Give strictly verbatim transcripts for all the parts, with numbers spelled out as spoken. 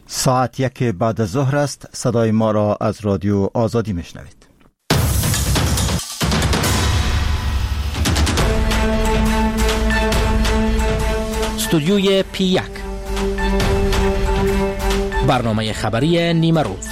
ساعت یک بعد از ظهر است. صدای ما را از رادیو آزادی میشنوید. استودیوی پی یک، برنامه خبری نیمه روز.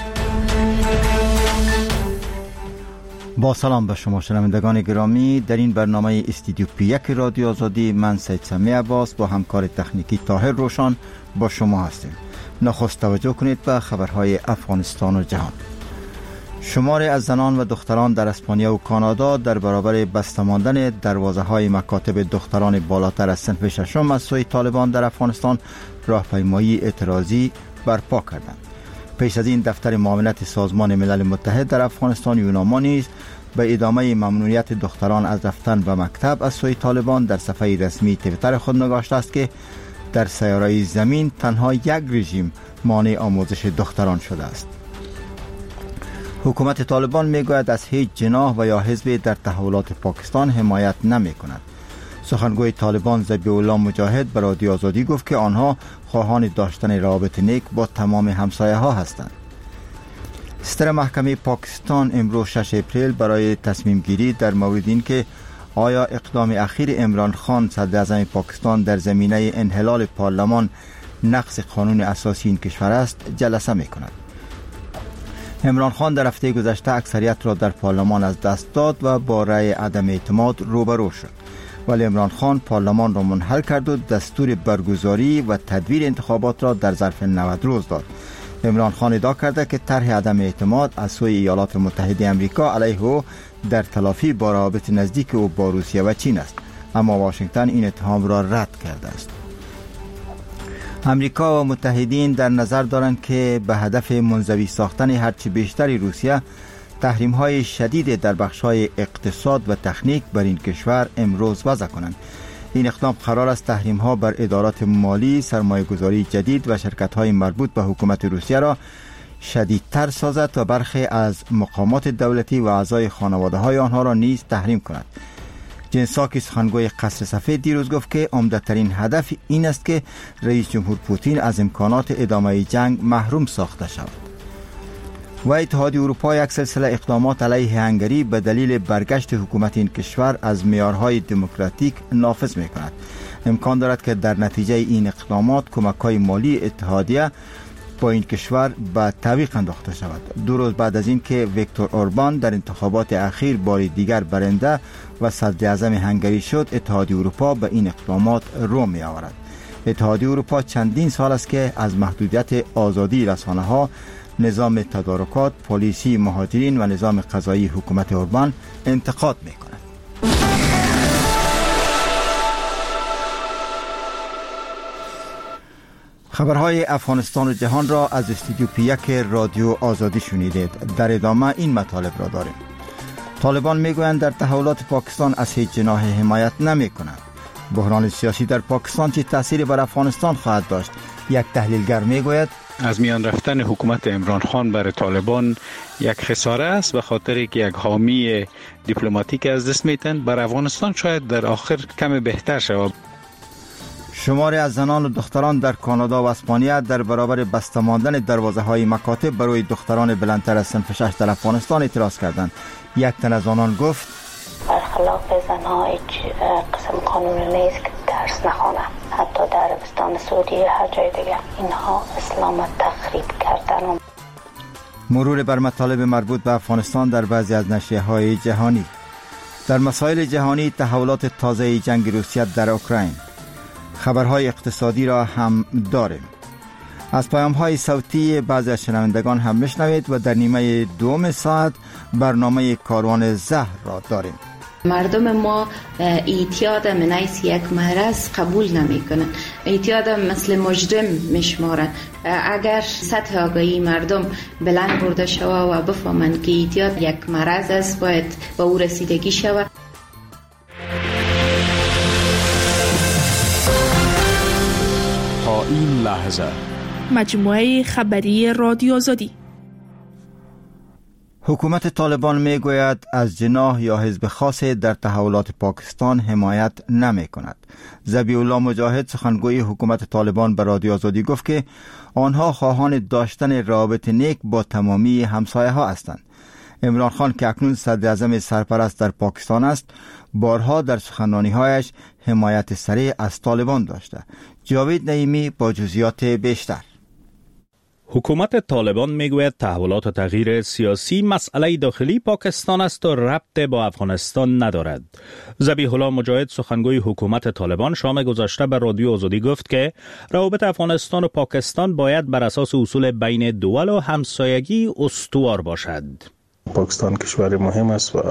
با سلام به شما شنوندگان گرامی، در این برنامه استودیو پی یک رادیو آزادی من سید سمی عباس با همکار تکنیکی طاهر روشن با شما هستیم. نخست توجه کنید به خبرهای افغانستان و جهان. شماری از زنان و دختران در اسپانیا و کانادا در برابر بسته ماندن دروازه های مکاتب دختران بالاتر از صنف ششم از سوی طالبان در افغانستان راهپیمایی اعتراضی برپا کردند. پیش از این دفتر معاونت سازمان ملل متحد در افغانستان یوناما نیز به ادامه ممنوعیت دختران از رفتن به مکتب از سوی طالبان در صفحه رسمی توییتر خود نگاشته است که در سیاره زمین تنها یک رژیم مانع آموزش دختران شده است. حکومت طالبان میگوید از هیچ جناح و یا حزبی در تحولات پاکستان حمایت نمی کند. سخنگوی طالبان ذبیح الله مجاهد به رادیو آزادی گفت که آنها خواهان داشتن روابط نیک با تمام همسایه ها هستند. صدر محکمه پاکستان امروز شش اپریل برای تصمیم گیری در مورد این که آیا اقدام اخیر عمران خان صدر اعظم پاکستان در زمینه انحلال پارلمان نقض قانون اساسی این کشور است جلسه می کند. عمران خان در هفته گذشته اکثریت را در پارلمان از دست داد و با رأی عدم اعتماد روبرو شد، ولی عمران خان پارلمان را منحل کرد و دستور برگزاری و تدویر انتخابات را در ظرف نود روز داد. عمران خان ادعا کرده که طرح عدم اعتماد از سوی ایالات متحده آمریکا علیه او در تلافی با روابط نزدیک او با روسیه و چین است، اما واشنگتن این اتهام را رد کرده است. امریکا و متحدین در نظر دارند که به هدف منزوی ساختن هرچی بیشتری روسیه تحریم‌های شدید در بخش‌های اقتصاد و تکنیک بر این کشور امروز وضع کنند. این اقدام قرار است تحریم‌ها بر ادارات مالی، سرمایه‌گذاری جدید و شرکت‌های مربوط به حکومت روسیه را شدیدتر سازد و برخی از مقامات دولتی و اعضای خانواده‌های آنها را نیز تحریم کند. جن ساکی سخنگوی قصر سفید دیروز گفت که عمده‌ترین هدف این است که رئیس جمهور پوتین از امکانات ادامه جنگ محروم ساخته شود. و اتحادیه اروپا یک سلسله اقدامات علیه هنگری به دلیل برگشت حکومت این کشور از معیارهای دموکراتیک نافذ می‌کند. امکان دارد که در نتیجه این اقدامات کمک‌های مالی اتحادیه با این کشور به تعویق انداخته شود. دو روز بعد از این که ویکتور اوربان در انتخابات اخیر بار دیگر برنده و صدر اعظم هنگری شد، اتحادیه اروپا به این اقدامات رو می آورد. اتحادیه اروپا چندین سال است که از محدودیت آزادی رسانه‌ها، نظام تدارکات، پلیسی مهاجرین و نظام قضایی حکومت اوربان انتقاد می کند. خبرهای افغانستان و جهان را از استودیو پی یک رادیو آزادی شنیدید. در ادامه این مطالب را داریم. طالبان میگویند در تحولات پاکستان از هیچ جناح حمایت نمی کنند. بحران سیاسی در پاکستان چه تأثیری بر افغانستان خواهد داشت؟ یک تحلیلگر میگوید از میان رفتن حکومت عمران خان بر طالبان یک خساره است، به خاطر که یک حامی دیپلماتیک از دست میتن. بر افغانستان شاید در آخر کم بهتر شود. شماری از زنان و دختران در کانادا و اسپانیا در برابر بسته ماندن دروازه های مکاتب برای دختران بلندتر از صنف شش در افغانستان اعتراض کردند. یک تن از آنان گفت برخلاف زنها هیچ قسم قانونی نیست که درس نخوانند. حتی در عربستان سعودی هر جای دیگه اینها اسلام تخریب کردن. مرور بر مطالب مربوط به افغانستان در بعضی از نشریه های جهانی. در مسائل جهانی تحولات تازه جنگ روسیه در اوکراین. خبرهای اقتصادی را هم داریم. از پیام‌های صوتی بعضی از شنوندگان هم میشنوید و در نیمه دوم ساعت برنامه کاروان زهر را داریم. مردم ما اعتیاد من حیث یک مرض قبول نمی کنن. اعتیاد مثل مجرم میشمارن. اگر سطح آگاهی مردم بلند برده شود و بفهمند که اعتیاد یک مرض است، باید به او رسیدگی شود. تا این لحظه مجموعه خبری رادیو آزادی. حکومت طالبان می گوید از جناح یا حزب خاصی در تحولات پاکستان حمایت نمی کند. ذبیح الله مجاهد سخنگوی حکومت طالبان به رادیو آزادی گفت که آنها خواهان داشتن روابط نیک با تمامی همسایه ها هستند. عمران خان که اکنون صدر اعظم سرپرست در پاکستان است، بارها در سخنرانی هایش حمایت سریع از طالبان داشته. جاوید نعیمی با جزئیات بیشتر. حکومت طالبان میگوید تحولات و تغییر سیاسی مسئله داخلی پاکستان است و ربط با افغانستان ندارد. ذبیح الله مجاهد سخنگوی حکومت طالبان شام گذشته به رادیو آزادی گفت که روابط افغانستان و پاکستان باید بر اساس اصول بین دول و همسایگی استوار باشد. پاکستان کشور مهم است و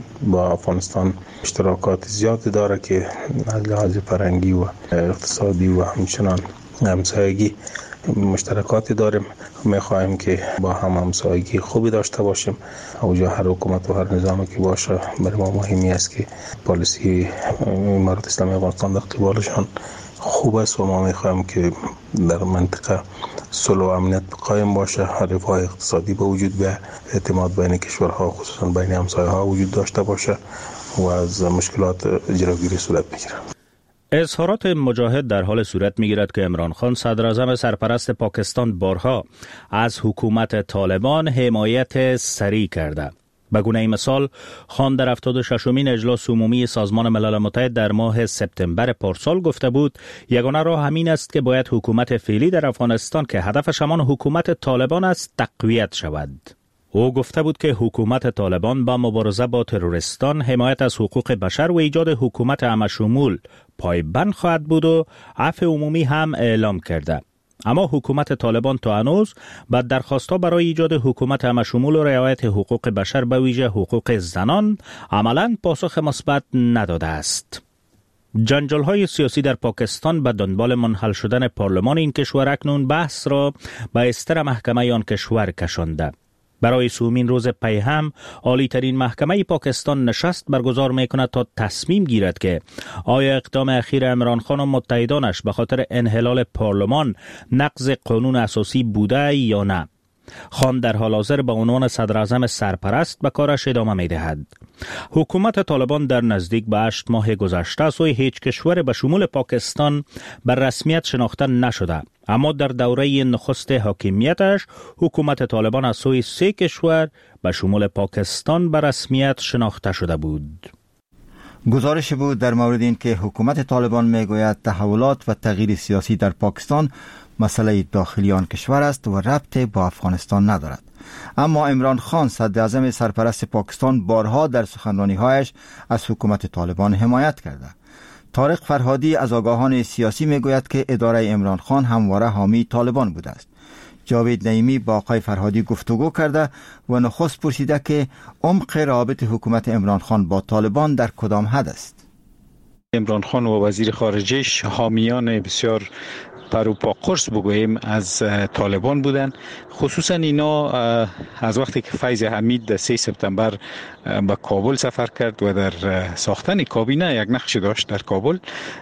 با افغانستان اشتراکات زیادی داره که از لحاظ فرهنگی و اقتصادی و همچنان همسایگی مشترکاتی داریم. می‌خواهیم که با هم همسایگی خوبی داشته باشیم. اوجا هر حکومت و هر نظامی که باشه برای ما مهمی است که پالیسی امارات اسلامی افغانستان در قبالشان خوب است و ما می‌خواهیم که در منطقه صلح و امنیت قایم باشه، رفاه اقتصادی به وجود بیاید، اعتماد بین کشورها خصوصا بین همسایه‌ها وجود داشته باشه و از مشکلات جلوگیری صورت بگیره. اظهارات مجاهد در حال صورت می‌گیرد که عمران خان صدر اعظم سرپرست پاکستان بارها از حکومت طالبان حمایت سریع کرده. به گونه مثال، خان در هفتاد و ششمین اجلاس عمومی سازمان ملل متحد در ماه سپتامبر پارسال گفته بود یگانه راه همین است که باید حکومت فعلی در افغانستان که هدفش همان حکومت طالبان است تقویت شود. او گفته بود که حکومت طالبان با مبارزه با تروریستان، حمایت از حقوق بشر و ایجاد حکومت همشمول پایبند خواهد بود و عفو عمومی هم اعلام کرده. اما حکومت طالبان تا هنوز با درخواست‌ها برای ایجاد حکومت همشمول و رعایت حقوق بشر به ویژه حقوق زنان عملاً پاسخ مثبت نداده است. جنجال‌های سیاسی در پاکستان به دنبال منحل شدن پارلمان این کشور اکنون بحث را به استر محکمه آن کشور کشانده. برای سومین روز پی هم عالی ترین محکمه پاکستان نشست برگزار می کند تا تصمیم گیرد که آیا اقدام اخیر عمران خان و متحدانش به خاطر انحلال پارلمان نقض قانون اساسی بوده یا نه. خان در حال حاضر به عنوان صدر اعظم سرپرست به کارش ادامه می دهد. حکومت طالبان در نزدیک به هشت ماه گذشته است و هیچ کشور به شمول پاکستان بر رسمیت شناخته نشده. اما در دوره نخست حاکمیتش حکومت طالبان از سوی سه کشور به شمول پاکستان به رسمیت شناخته شده بود. گزارش بود در مورد این که حکومت طالبان میگوید تحولات و تغییر سیاسی در پاکستان مسئله داخلی آن کشور است و ربط با افغانستان ندارد. اما عمران خان صدر اعظم سرپرست پاکستان بارها در سخنرانی‌هایش از حکومت طالبان حمایت کرده. طارق فرهادی از آگاهان سیاسی میگوید که اداره عمران خان همواره حامی طالبان بوده است. جاوید نعیمی با آقای فرهادی گفتگو کرده و نخست پرسیده که عمق روابط حکومت عمران خان با طالبان در کدام حد است. عمران خان و وزیر خارجه‌اش حامیان بسیار پروپا قرص بگوییم از طالبان بودن. خصوصا اینا از وقتی که فیض حمید در سه سپتامبر به کابل سفر کرد و در ساختن کابینه یک نقش داشت در کابل،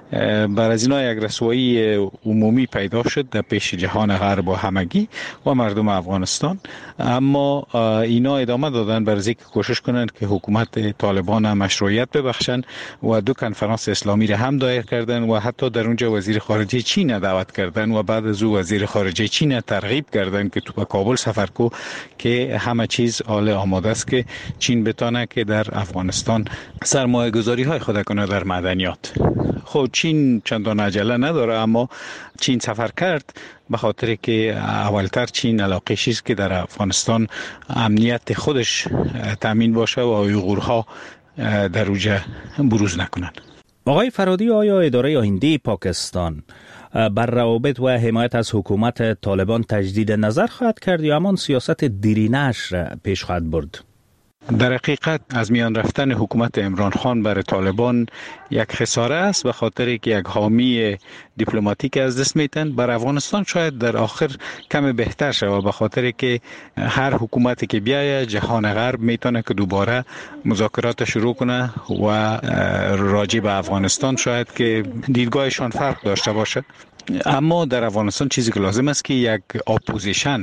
بر از اینا یک رسوایی عمومی پیدا شد در پیش جهان غرب و همگی و مردم افغانستان. اما اینا ادامه دادن بر اینکه کوشش کنند که حکومت طالبان مشروعیت ببخشند و دو کنفرانس اسلامی را هم دایر کردن و حتی در اونجا وزیر خارجه چین دعوت کردن و بعد از او وزیر خارجه چین ترغیب کردن که تو به کابل سفر کو که همه چیز حال آماده است که چین بتانه که در افغانستان سرمایه گذاری های خود کنه در معدنیات. خب چین چندان عجله نداره، اما چین سفر کرد به خاطر که اولتر چین علاقه است که در افغانستان امنیت خودش تامین باشه و اویغورها در اونجا بروز نکنند. آقای فرهادی، آیا اداره آینده پاکستان بر روابط و حمایت از حکومت طالبان تجدید نظر خواهد کرد یا همان سیاست دیرینه‌اش را پیش خواهد برد؟ در حقیقت از میان رفتن حکومت عمران خان بر طالبان یک خساره است، به خاطر که یک حامی دیپلماتیک از دست میتن. بر افغانستان شاید در آخر کم بهتر شود، به خاطر که هر حکومتی که بیاید جهان غرب میتونه که دوباره مذاکرات شروع کنه و راجع به افغانستان شاید که دیدگاهشان فرق داشته باشه. اما در افغانستان چیزی که لازم است که یک اپوزیشن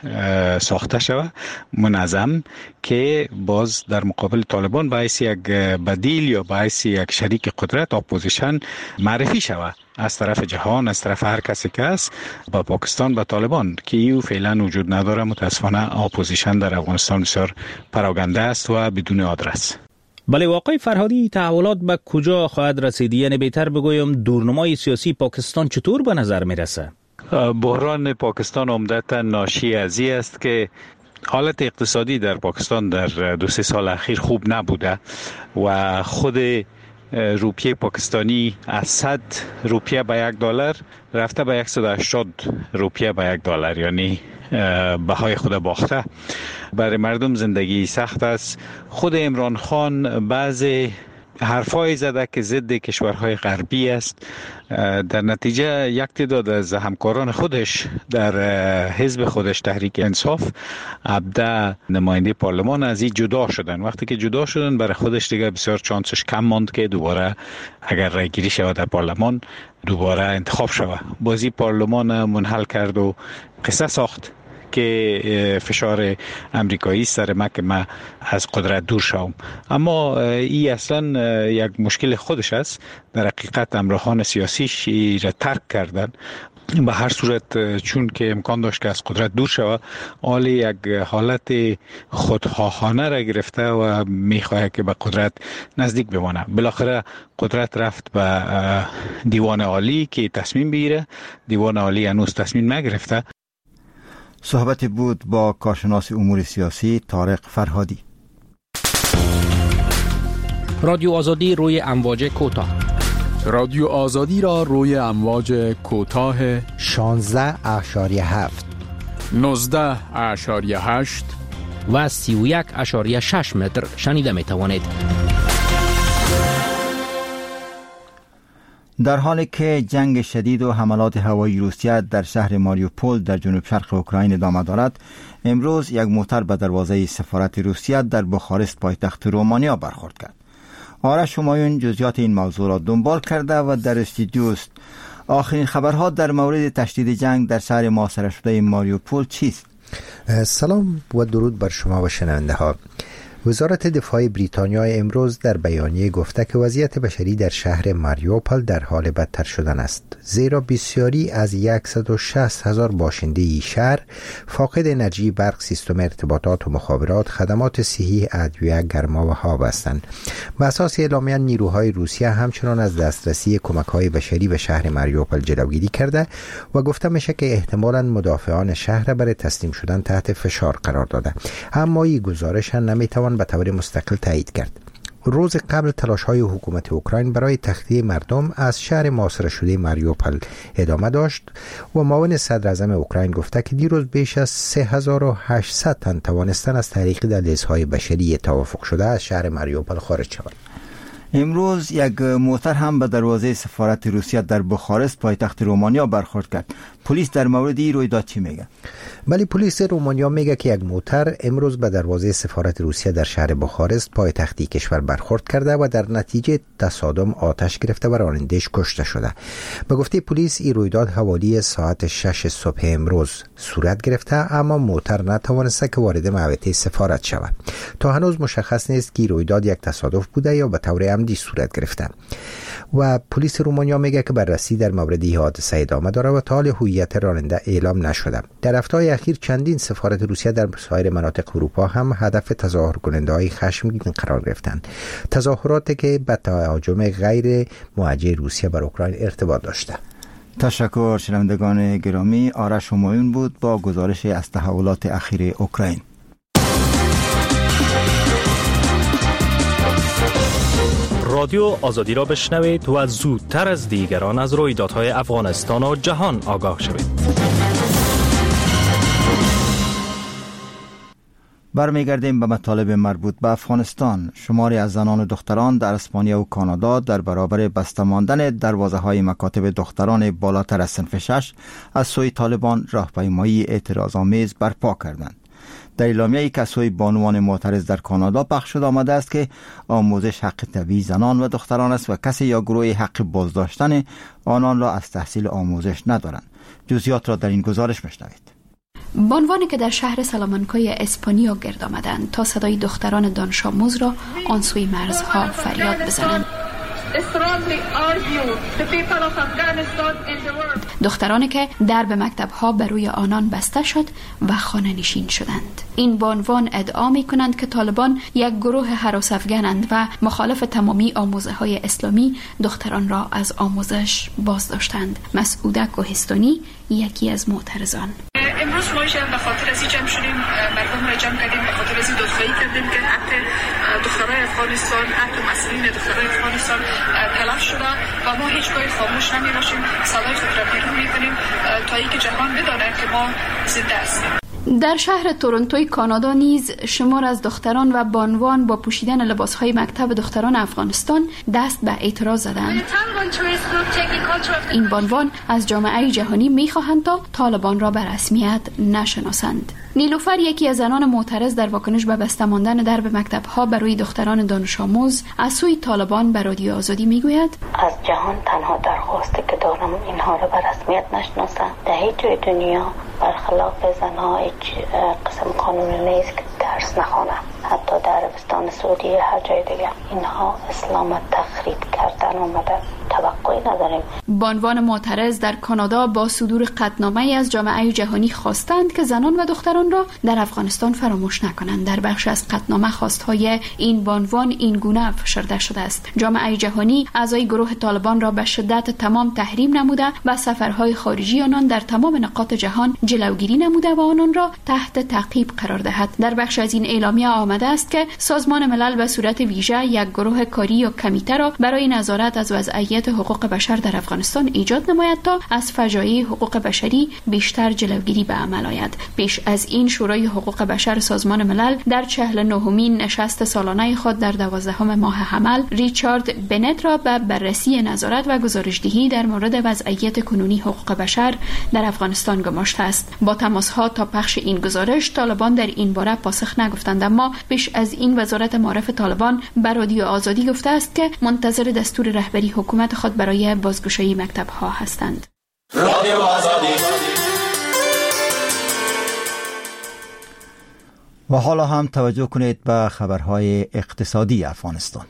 ساخته شود منظم که باز در مقابل طالبان باعث یک بدیل یا باعث یک شریک قدرت اپوزیشن معرفی شود از طرف جهان، از طرف هر کسی که است با پاکستان با طالبان که ایو فعلا وجود نداره. متاسفانه اپوزیشن در افغانستان بسیار پراگنده است و بدون آدرس. بله واقعی فرهادی، تحولات به کجا خواهد رسید؟ یعنی بهتر بگویم دورنمای سیاسی پاکستان چطور به نظر میرسه؟ بحران پاکستان عمدتا ناشی از این است که حالت اقتصادی در پاکستان در دو سه سال اخیر خوب نبوده و خود روپیه پاکستانی از صد روپیه به یک دلار رفته به صد و هشتاد روپیه به یک دلار، یعنی بهای خود باخته. برای مردم زندگی سخت است. خود عمران خان بعضی حرفای زده که ضد کشورهای غربی است. در نتیجه یک تعداد از همکاران خودش در حزب خودش تحریک انصاف ابدا نماینده پارلمان از این جدا شدن. وقتی که جدا شدن برای خودش دیگه بسیار چانسش کم ماند که دوباره اگر رای گیری شود در پارلمان دوباره انتخاب شود. بازی پارلمان منحل کرد و قصه ساخت که فشار امریکایی سر ما که ما از قدرت دور شوم. اما این اصلا یک مشکل خودش است. در حقیقت همراهان سیاسیش را ترک کردن. به هر صورت چون که امکان داشت که از قدرت دور شود، حال یک حالت خودخواهانه را گرفته و میخواهد که به قدرت نزدیک بمانه. بالاخره قدرت رفت به دیوان عالی که تصمیم بگیره. دیوان عالی هنوز تصمیم نگرفته. صحبت بود با کارشناس امور سیاسی طارق فرهادی. رادیو آزادی روی امواج کوتاه. رادیو آزادی را روی امواج کوتاه شانزده اشاریه هفت، نوزده اشاریه هشت و سی و یک اشاریه شش متر شنیده می توانید. در حالی که جنگ شدید و حملات هوایی روسیه در شهر ماریوپول در جنوب شرق اوکراین ادامه دارد، امروز یک موتر به دروازه سفارت روسیه در بخارست پایتخت رومانیا برخورد کرد. آرش همایون جزئیات این موضوع را دنبال کرده و در استودیو است. آخرین خبرها در مورد تشدید جنگ در شهر محاصره شده ماریوپول چیست؟ سلام و درود بر شما و شنونده ها. وزارت دفاع بریتانیا امروز در بیانیه گفته که وضعیت بشری در شهر ماریوپول در حال بدتر شدن است، زیرا بسیاری از صد و شصت هزار باشنده ای شهر فاقد انرژی، برق، سیستم ارتباطات و مخابرات، خدمات صحی، ادویه، گرما و آب هستند. بر اساس اعلامیه نیروهای روسیه همچنان از دسترسی کمک‌های بشری به شهر ماریوپول جلوگیری کرده و گفته میشه که احتمالاً مدافعان شهر برای تسلیم شدن تحت فشار قرار داده، اما این گزارش نمیتوان به طور مستقل تایید کرد. روز قبل تلاش‌های حکومت اوکراین برای تخلیه مردم از شهر محاصره شده ماریوپول ادامه داشت و معاون صدر اعظم اوکراین گفته که دیروز بیش از سه هزار و هشتصد تن توانستن از طریق دهلیزهای بشری توافق شده از شهر ماریوپول خارج شوند. امروز یک موتر هم به دروازه سفارت روسیه در بخارست پایتخت رومانیا برخورد کرد. پلیس در مورد این رویداد چی میگه؟ ولی پلیس رومانیا میگه که یک موتر امروز به دروازه سفارت روسیه در شهر بخارست پایتختی کشور برخورد کرده و در نتیجه تصادم آتش گرفته و راننده‌اش کشته شده. به گفته پلیس این رویداد حوالی ساعت شش صبح امروز صورت گرفته، اما موتر نتوانسته که وارد محوطه سفارت شود. تا هنوز مشخص نیست که رویداد یک تصادف بوده یا به طور عمدی صورت گرفته و پلیس رومانیا میگه که بررسی در مورد این حادثه ادامه داره و تا حال هویت راننده اعلام نشده. در هفته‌های اخیر چندین سفارت روسیه در سایر مناطق اروپا هم هدف تظاهر کننده‌های خشمگین قرار گرفتند، تظاهراتی که به تهاجم غیر موجه روسیه بر اوکراین ارتباط داشته. تشکر شنوندگان گرامی. آرش همایون بود با گزارش از تحولات اخیر اوکراین. رادیو آزادی را بشنوید و زودتر از دیگران از رویدادهای افغانستان و جهان آگاه شوید. برمیگردیم به مطالب مربوط به افغانستان. شماری از زنان و دختران در اسپانیا و کانادا در برابر بسته ماندن دروازه‌های مکاتب دختران بالاتر از صنف شش از سوی طالبان راهپیمایی اعتراض‌آمیز برپا کردند. در اعلامیه‌ای که از سوی بانوان معترض در کانادا پخش شده آمده است که آموزش حق طبیعی زنان و دختران است و کسی یا گروه حق بازداشتن آنان را از تحصیل آموزش ندارند. جزئیات را در این گزارش می‌شنوید. بانوانی که در شهر سلامانکای اسپانیا گرد آمدند تا صدای دختران دانش‌آموز را آن سوی مرزها فریاد بزنند. دخترانی که درب مکتب‌ها بر روی آنان بسته شد و خانه نشین شدند. این بانوان ادعا می کنند که طالبان یک گروه هراس افغانند و مخالف تمامی آموزه‌های اسلامی دختران را از آموزش باز داشتند. مسعوده کوهستانی یکی از معترضان: امروز ما به خاطر از جمع شدیم، مردم را جمع کردیم، به خاطر از دادخواهی کردیم که حق دخترای افغانستان، حق مسئولین دخترای افغانستان تلف شده و ما هیچگاه خاموش نمی باشیم. صدای خود را بیرون می کنیم تا اینکه جهان بداند که ما زنده هستیم. در شهر تورنتوی کانادا نیز شمار از دختران و بانوان با پوشیدن لباسهای مکتب دختران افغانستان دست به اعتراض زدند. این بانوان از جامعه جهانی می‌خواهند تا طالبان را به رسمیت نشناسند. نیلوفر یکی از زنان معترض در واکنش به بسته ماندن درب مکتب‌ها برای دختران دانش آموز از سوی طالبان به رادیو آزادی میگوید: از جهان تنها درخواستی که دارم اینها را به رسمیت نشناسند. در هیچ جای دنیا برخلاف زنها هیچ قسم قانونی نیست که درس نخوانند. حتی در عربستان سعودی هر جای دیگه اینها اسلام تخریب کردن اومده. توقعی نداریم. بانوان معترض در کانادا با صدور قطعنامه‌ای از جامعه جهانی خواستند که زنان و دختران را در افغانستان فراموش نکنند. در بخش از قطعنامه خواستهای این بانوان این گونه فشرده شده است: جامعه جهانی اعضای گروه طالبان را به شدت تمام تحریم نموده و سفرهای خارجی آنان در تمام نقاط جهان جلوگیری نموده و آنان را تحت تعقیب قرار دهد. در بخش از این اعلامیه آمده است که سازمان ملل به صورت ویژه یک گروه کاری یا کمیته را برای نظارت از وضعیت حقوق بشر در افغانستان ایجاد نماید تا از فجایع حقوق بشری بیشتر جلوگیری به عمل آید. پیش از این شورای حقوق بشر سازمان ملل در چهل و نهمین نشست سالانه خود در دوازدهم ماه حمل ریچارد بنت را به بررسی نظارت و گزارشدهی در مورد وضعیت کنونی حقوق بشر در افغانستان گماشته است. با تماسها تا پخش این گزارش طالبان در این باره پاسخ نگفتند، اما پیش از این وزارت معارف طالبان به رادیو آزادی گفته است که منتظر دستور رهبری حکومت خود برای بازگشایی مکتب‌ها هستند. رادیو آزادی. و حالا هم توجه کنید به خبرهای اقتصادی افغانستان.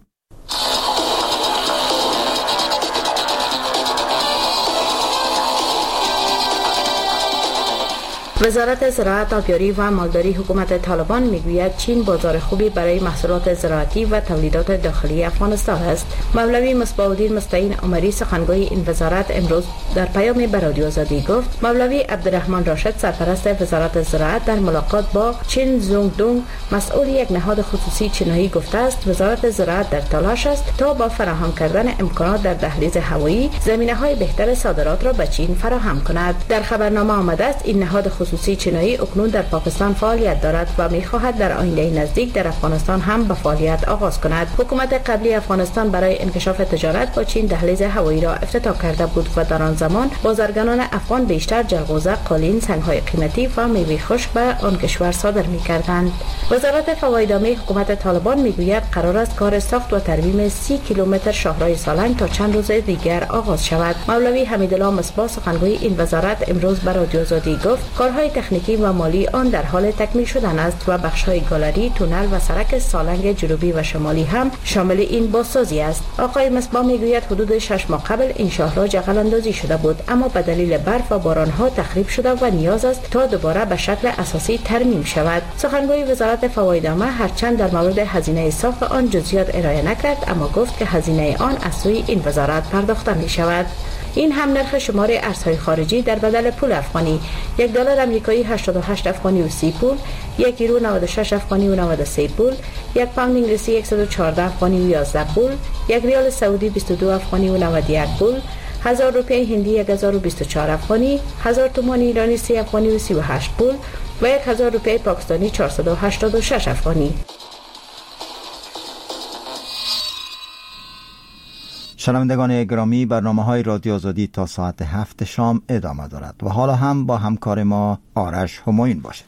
وزارت زراعت، آبیاری و مالداری حکومت طالبان میگوید چین بازار خوبی برای محصولات زراعتی و تولیدات داخلی افغانستان است. مولوی مصباح‌الدین مستعین عمری سخنگوی این وزارت امروز در پیامی به رادیو آزادی گفت مولوی عبدالرحمن راشد سرپرست وزارت زراعت در ملاقات با چین زونگ دونگ مسئول یک نهاد خصوصی چینی گفته است وزارت زراعت در تلاش است تا با فراهم کردن امکانات در دهلیز هوایی زمینه‌های بهتر صادرات را به چین فراهم کند. در خبرنامه آمده است این نهاد خصوصی چینی اکنون در پاکستان فعالیت دارد و می‌خواهد در آینده نزدیک در افغانستان هم به فعالیت آغاز کند. حکومت قبلی افغانستان برای انکشاف تجارت با چین دهلیز هوایی را افتتاح کرده بود و در آن زمان بازرگانان افغان بیشتر جلغوزه، قالین، سنگ‌های قیمتی و میوه خشک به آن کشور صادر می‌کردند. وزارت فوایدامه حکومت طالبان می‌گوید قرار است کار ساخت و ترمیم سی کیلومتر شاهراه سالنگ تا چند روز دیگر آغاز شود. مولوی حمیدالله مصباح سخنگوی این وزارت امروز به رادیو آزادی گفت کارهای تکنیکی و مالی آن در حال تکمیل شدن است و بخش‌های گالری، تونل و سرک سالنگ جنوبی و شمالی هم شامل این بازسازی است. آقای مصباح میگوید حدود شش ماه قبل این شاهراه جغل اندازی شده بود اما به دلیل برف و باران‌ها تخریب شده و نیاز است تا دوباره به شکل اساسی ترمیم شود. سخنگوی وزارت فوایدامه هرچند در مورد هزینه ساخت آن جزئیات ارائه نکرد اما گفت که هزینه آن از سوی این وزارت پرداخته می شود. این هم نرخ شمار ارزهای خارجی در بدل پول افغانی: یک دلار آمریکایی هشتاد و هشت افغانی و سی پول، یک یورو نود و شش افغانی و نود و سه پول، یک پوند انگلیسی صد و چهارده افغانی و یازده پول، یک ریال سعودی بیست و دو افغانی و نود و یک پول، هزار روپیه هندی یک هزار و بیست و چهار افغانی، هزار تومان ایرانی سه افغانی و سی و هشت پول و یک هزار روپیه پاکستانی چهارصد و هشتاد و شش افغانی. شنوندگان گرامی، برنامه‌های رادیو آزادی تا ساعت هفت شام ادامه دارد و حالا هم با همکار ما آرش همایون باشید.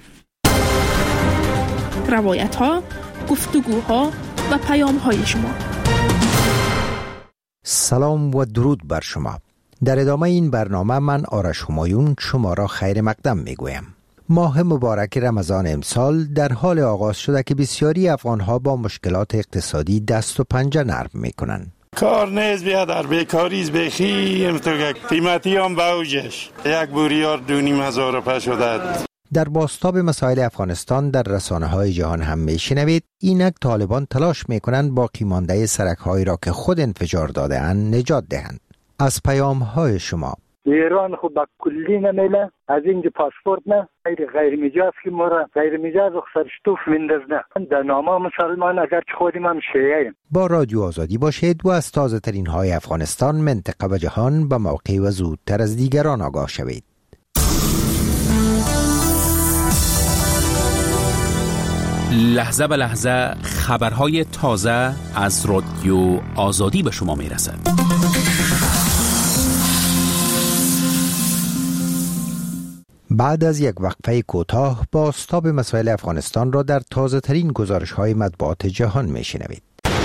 روایت‌ها، گفتگوها و پیام‌های شما. سلام و درود بر شما. در ادامه این برنامه من آرش همایون شما را خیر مقدم میگویم. ماه مبارک رمضان امسال در حال آغاز شده که بسیاری افغانها با مشکلات اقتصادی دست و پنجه نرم میکنند. کار نیز بیا در بیکاریز بخی امتو قیمتی هم باوجش یک بوریار دونیم هزار روپه شده. در بازتاب مسائل افغانستان در رسانه های جهان هم میشنوید اینک طالبان تلاش میکنند باقی مانده سرک هایی را که خود انفجار داده اند نجات دهند. از پیام های شما ایران خود با کلی نمیله از اینجا پاسپورت نه غیر غیر مجاز که مرا غیر مجاز اخسرشتوف ویندرز در نامه مسلمان اگر چه خودیم هم شیعه. با رادیو آزادی باشید و از تازه ترین های افغانستان، منطقه و جهان به موقع و زودتر از دیگران آگاه شوید. لحظه به لحظه خبرهای تازه از رادیو آزادی به شما میرسد. بعد از یک وقفه کوتاه بازتاب مسائل افغانستان را در تازه ترین گزارش های مطبوعات جهان میشنوید.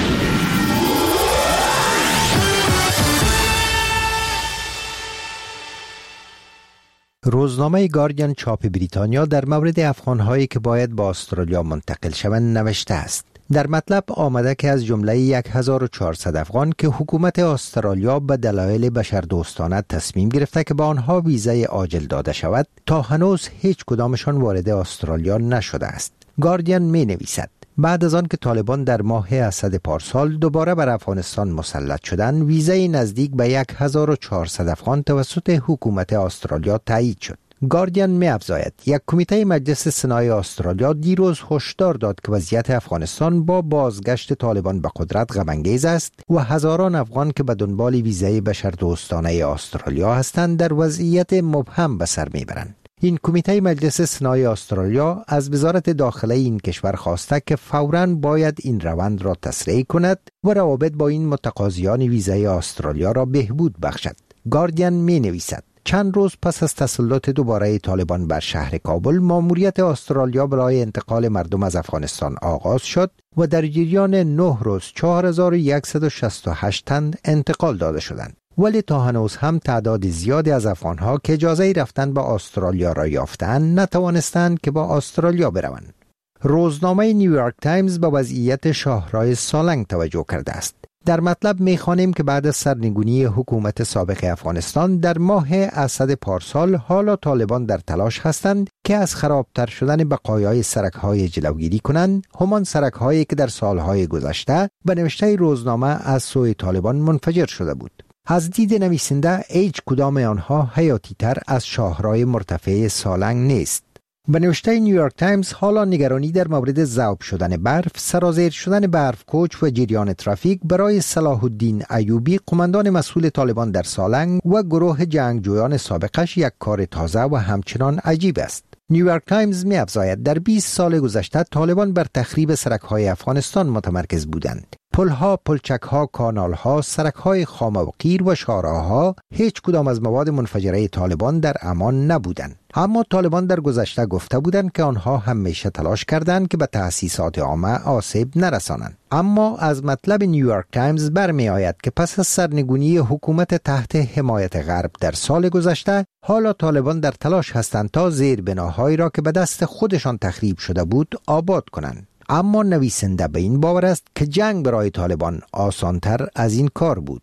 روزنامه گاردین چاپ بریتانیا در مورد افغان‌هایی که باید به استرالیا منتقل شوند نوشته است. در مطلب آمده که از جمله هزار و چهارصد افغان که حکومت استرالیا به دلایل بشردوستانه تصمیم گرفته که به آنها ویزای عاجل داده شود، تا هنوز هیچ کدامشان وارد استرالیا نشده است. گاردین می نویسد بعد از آن که طالبان در ماه اسد پارسال دوباره بر افغانستان مسلط شدند، ویزای نزدیک به هزار و چهارصد افغان توسط حکومت استرالیا تایید شد. گاردین می افزاید یک کمیته مجلس سنای استرالیا دیروز هشدار داد که وضعیت افغانستان با بازگشت طالبان به قدرت غم انگیز است و هزاران افغان که به دنبال ویزای بشردوستانه استرالیا هستند در وضعیت مبهم به سر میبرند. این کمیته مجلس سنای استرالیا از وزارت داخله این کشور خواسته که فوراً باید این روند را تسریع کند و روابط با این متقاضیان ویزای استرالیا را بهبود بخشد. گاردین می نویسد چند روز پس از تسلط دوباره طالبان بر شهر کابل، ماموریت استرالیا برای انتقال مردم از افغانستان آغاز شد و در جریان نه روز چهار هزار و صد و شصت و هشت تن انتقال داده شدند. ولی تا هنوز هم تعداد زیادی از افغانها که اجازه رفتن به استرالیا را یافتند نتوانستند که با استرالیا بروند. روزنامه نیویورک تایمز به وضعیت شاهراه سالنگ توجه کرده است. در مطلب می‌خوانیم که بعد از سرنگونی حکومت سابق افغانستان در ماه اسد پارسال، حالا طالبان در تلاش هستند که از خرابتر شدن بقایای سرک‌های جلوگیری کنند، همان سرک‌هایی که در سالهای گذشته به نوشته روزنامه از سوی طالبان منفجر شده بود. از دید نویسنده هیچ کدام آنها حیاتی تر از شاهراه مرتفع سالنگ نیست. به نوشته نیویورک تایمز حالا نگرانی در مورد ذوب شدن برف، سرازیر شدن برف کوچ و جریان ترافیک برای صلاح الدین ایوبی، قماندان مسئول طالبان در سالنگ و گروه جنگجویان سابقش یک کار تازه و همچنان عجیب است. نیویورک تایمز می افزاید در بیست سال گذشته طالبان بر تخریب سرک‌های افغانستان متمرکز بودند. پلها، پلچک‌ها، کانال‌ها، سرک‌های خام و قیر و شاهراه‌ها هیچ کدام از مواد منفجره طالبان در امان نبودند. اما طالبان در گذشته گفته بودند که آنها همیشه تلاش کردند که به تأسیسات عامه آسیب نرسانند. اما از مطلب نیویورک تایمز برمی آید که پس از سرنگونی حکومت تحت حمایت غرب در سال گذشته، حالا طالبان در تلاش هستند تا زیربناهایی را که به دست خودشان تخریب شده بود آباد کنند. اما نویسنده به این باور است که جنگ برای طالبان آسانتر از این کار بود.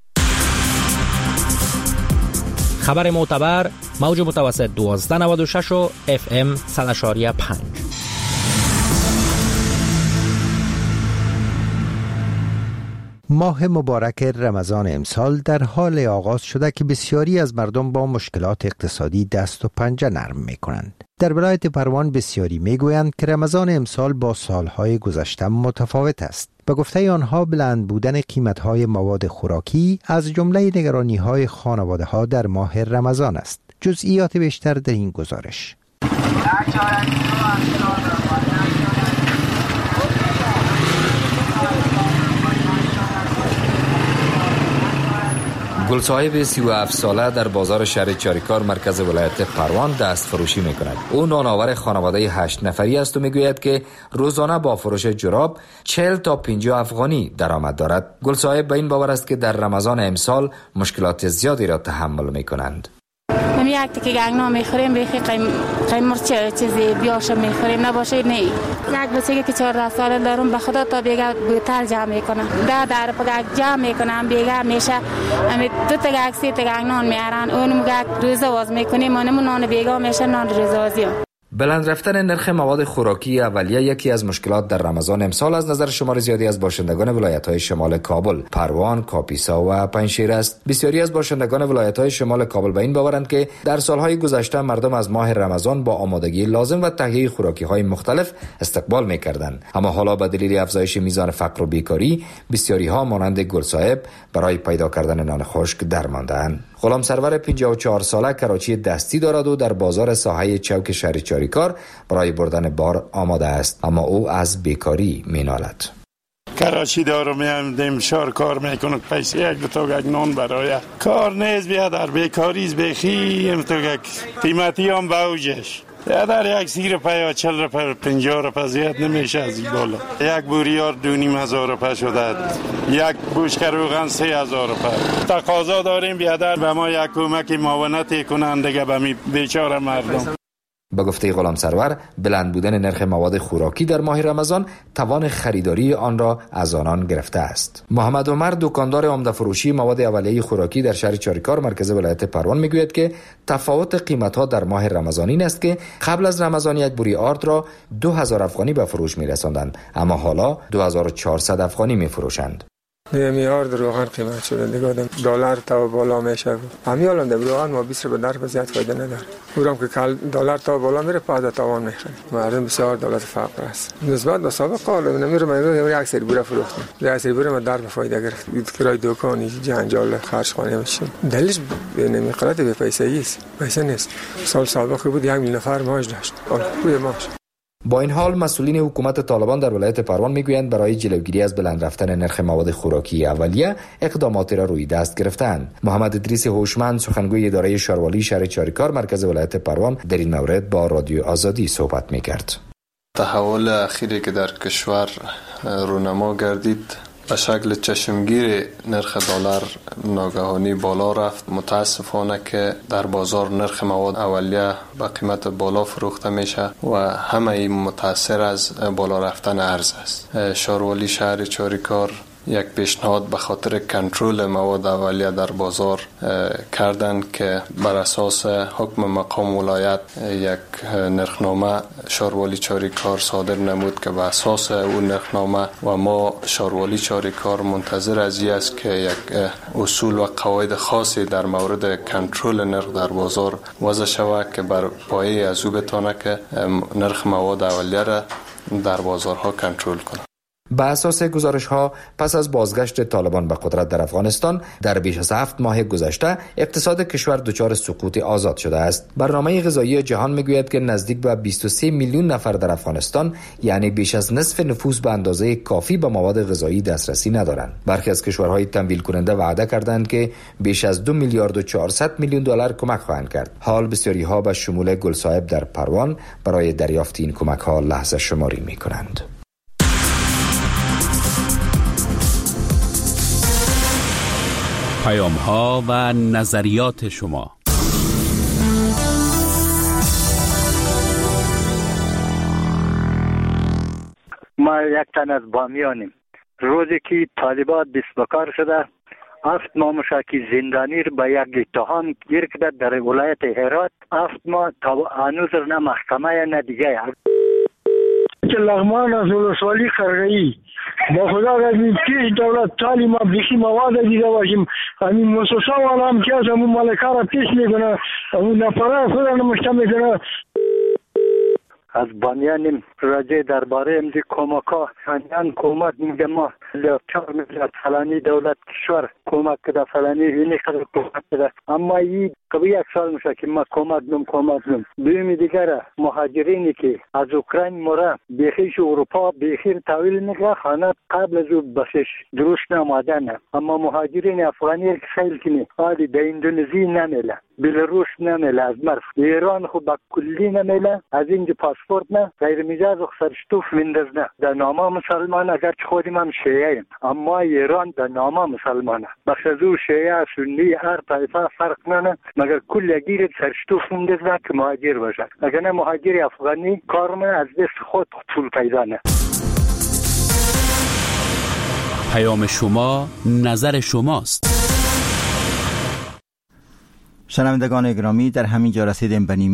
خبر معتبر، موج متوسط دوازده نود و شش و اف ام صد و شش و پنج. ماه مبارک رمضان امسال در حال آغاز شده که بسیاری از مردم با مشکلات اقتصادی دست و پنجه نرم می کنند. در ولایت پروان بسیاری می گویند که رمضان امسال با سالهای گذشته متفاوت است. به گفته آنها بلند بودن قیمت‌های مواد خوراکی از جمله نگرانی‌های خانواده‌ها در ماه رمضان است. جزئیات بیشتر در این گزارش. گلصاحب سی و هفت ساله در بازار شهر چاریکار مرکز ولایت پروان دست فروشی می کند. او نانآور خانواده هشت نفری است و می گوید که روزانه با فروش جراب چهل تا پنجاه افغانی درآمد دارد. گلصاحب به این باور است که در رمضان امسال مشکلات زیادی را تحمل می کنند. ما یک تکی گنگنا میخوریم بخی قیم قیم مرچ چیزی بیاشه میخوریم نباشه نه. یک بچه که چهارده ساله دارم به خدا تا بیگه بوتل جمع میکنم. ده در پگک جمع میکنم بیگه میشه. امی دو تا گنگ سی تا گنگ نان میارن. اونم گنگ روزه واز میکنیم. منم نان بیگه میشه نان روزه وازی. بلند رفتن نرخ مواد خوراکی اولیه یکی از مشکلات در رمضان امسال از نظر شمار زیادی از باشندگان ولایت‌های شمال کابل، پروان، کاپیسا و پنجشیر است. بسیاری از باشندگان ولایت‌های شمال کابل به این باورند که در سال‌های گذشته مردم از ماه رمضان با آمادگی لازم و تهیه خوراکی‌های مختلف استقبال می‌کردند، اما حالا به دلیل افزایش میزان فقر و بیکاری بسیاری‌ها مانند گلصاحب برای پیدا کردن نان خشک درمانده‌اند. غلام سرور پنجاه و چهار ساله کراچی دستی دارد و در بازار ساحه چوک شهر چاریکار برای بردن بار آماده است، اما او از بیکاری مینالد. کراچی دارم میام دمشار کار میکنم پیسه یک دو تا یک نان برای کار نیست بیا در بیکاری بخی ام تو یک قیمتی هم باوجش یا در یک سی روپه یا چل روپه پنجاه روپه زیاد نمیشه از این بالا. یک بوریار دو نیم هزار روپه شده، یک بوشک روغن سه هزار روپه. تقاضا داریم بیادر به ما یک کمک معاونتی کنند دیگه به می بیچاره مردم. با گفته غلام سرور بلند بودن نرخ مواد خوراکی در ماه رمضان توان خریداری آن را از آنان گرفته است. محمد عمر دکاندار عمده فروشی مواد اولیه خوراکی در شهر چاریکار مرکز ولایت پروان میگوید که تفاوت قیمت‌ها در ماه رمضان این است که قبل از رمضان یک بوری آرد را دو هزار افغانی به فروش می‌رساندند، اما حالا دو هزار و چهارصد افغانی می‌فروشند. نمیار روغن قیمت شده دیگه آدم دلار تا بالا میشه. همین الان در روغن ما بیست به درصد زیاد فایده نداره. اونم که کل دلار تا بالا میره پاده تاوان میخره. مردم بسیار دولت فقر است. نسبت به سابق قال نمیره من یک سری بوره فروختم. یک سری بوره ما در به فایده گرفت. کرای دکانی جنجال خرج خانه میشه. دلیلش نمیقلت به پیسه است. پیسه نیست. سال سابق بود یک میلیون نفر معاش داشت. خوبه معاش. با این حال مسئولین حکومت طالبان در ولایت پروان میگویند برای جلوگیری از بلند رفتن نرخ مواد خوراکی اولیه اقداماتی را روی دست گرفتند. محمد ادریس هوشمند سخنگوی اداره شاروالی شهر چاریکار مرکز ولایت پروان در این مورد با رادیو آزادی صحبت میکرد. تحول اخیری که در کشور رونما گردید به شکل چشمگیر نرخ دلار ناگهانی بالا رفت. متاسفانه که در بازار نرخ مواد اولیه به قیمت بالا فروخته میشه و همه این متاثر از بالا رفتن ارز است. شاروالی شهر چاریکار یک پیشنهاد به خاطر کنترل مواد اولیه در بازار کردن که بر اساس حکم مقام ولایت یک نرخنامه شاروالی چاریکار صادر نمود که بر اساس اون نرخنامه و ما شاروالی چاریکار منتظر از این است که یک اصول و قواعد خاصی در مورد کنترل نرخ در بازار وضع شود که بر پایه از او بتونه که نرخ مواد اولیه را در بازارها کنترل کنه. بر اساس گزارش ها پس از بازگشت طالبان به قدرت در افغانستان در بیش از هفت ماه گذشته اقتصاد کشور دچار سقوط آزاد شده است. برنامه غذایی جهان میگوید که نزدیک به بیست و سه میلیون نفر در افغانستان یعنی بیش از نصف نفوس به اندازه کافی به مواد غذایی دسترسی ندارند. برخی از کشورهای تمویل کننده وعده کردند که بیش از دو میلیارد و چهارصد میلیون دلار کمک خواهند کرد. حال بسیاری ها به شمول گلصاحب در پروان برای دریافت این کمک ها لحظه شماری میکنند. پیام ها و نظریات شما. ما یک تن از بامیانیم. روزی که طالبات دست به کار شده هفت ماه مشاکی زندانی رو به یک اتهام گیر کرده در ولایت هرات. هفت ماه تا هنوز نه محکمه نه دیگه. که لغمان از ولسوالی خرگایی با خدا رضی پیش دولت تعلیم بخی مواد دیده باشیم. همین مؤسسه والا هم که از همون مالکه را پیش میکنه همون نفره خود را نمشته میکنه. از بامیانیم راجع درباره امدی کمکا هنیان کمک میگه ما چهار میلیارد فلانی دولت کشور کمک کرده فلانی اینی قدر کمک کرده، اما این قبل یک سال میشه که ما کمک نم کمک نم. دومی دیگر مهاجرینی که از اوکراین مورا بیخیش اروپا بیخیر تحویل نگه خانه قبل از او بسش درست نمادن، اما مهاجرین افغانی که خیلی کنی حالی به اندونزی نمیله، بلاروس نمیله، از مرف ایران خود با کلی نمیله، از اینجا پاسپورت نه غیر میجاز و سرشتوف ویندز نه. در نامه مسلمان اگر چه خودیم هم شیعه ایم، اما ایران در نامه مسلمانه بخش از او شیعه سنی هر طایفه فرق نه، مگر کل گیر سرشتوف ویندز نه که مهاجر باشد. اگر نه مهاجر افغانی کارم از دست خود طول پیدا نه. پیام شما نظر شماست. شنوندگان گرامی، در همین جا رسیدیم به نیمه